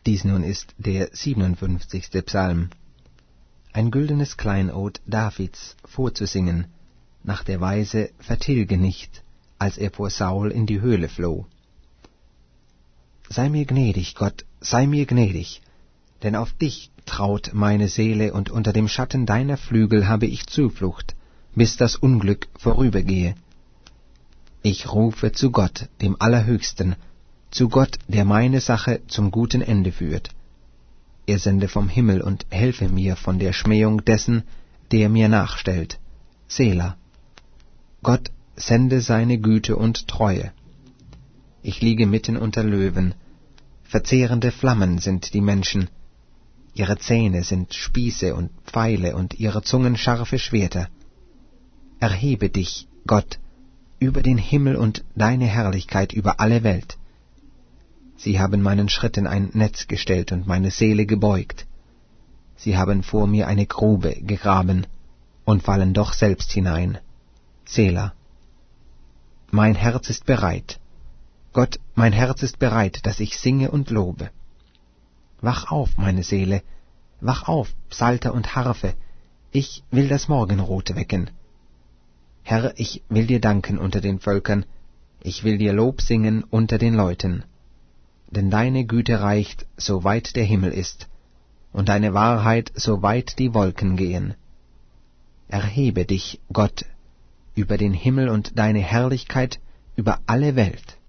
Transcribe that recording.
Dies nun ist der 57. Psalm. Ein güldenes Kleinod Davids vorzusingen, nach der Weise vertilge nicht, als er vor Saul in die Höhle floh. Sei mir gnädig, Gott, sei mir gnädig, denn auf dich traut meine Seele, und unter dem Schatten deiner Flügel habe ich Zuflucht, bis das Unglück vorübergehe. Ich rufe zu Gott, dem Allerhöchsten, zu Gott, der meine Sache zum guten Ende führt. Er sende vom Himmel und helfe mir von der Schmähung dessen, der mir nachstellt. Selah. Gott sende seine Güte und Treue. Ich liege mitten unter Löwen. Verzehrende Flammen sind die Menschen. Ihre Zähne sind Spieße und Pfeile und ihre Zungen scharfe Schwerter. Erhebe dich, Gott, über den Himmel und deine Herrlichkeit über alle Welt. Sie haben meinen Schritten ein Netz gestellt und meine Seele gebeugt. Sie haben vor mir eine Grube gegraben und fallen doch selbst hinein. Selah. Mein Herz ist bereit. Gott, mein Herz ist bereit, dass ich singe und lobe. Wach auf, meine Seele, wach auf, Psalter und Harfe, ich will das Morgenrot wecken. Herr, ich will dir danken unter den Völkern, ich will dir Lob singen unter den Leuten. Denn deine Güte reicht, so weit der Himmel ist, und deine Wahrheit, so weit die Wolken gehen. Erhebe dich, Gott, über den Himmel und deine Herrlichkeit über alle Welt.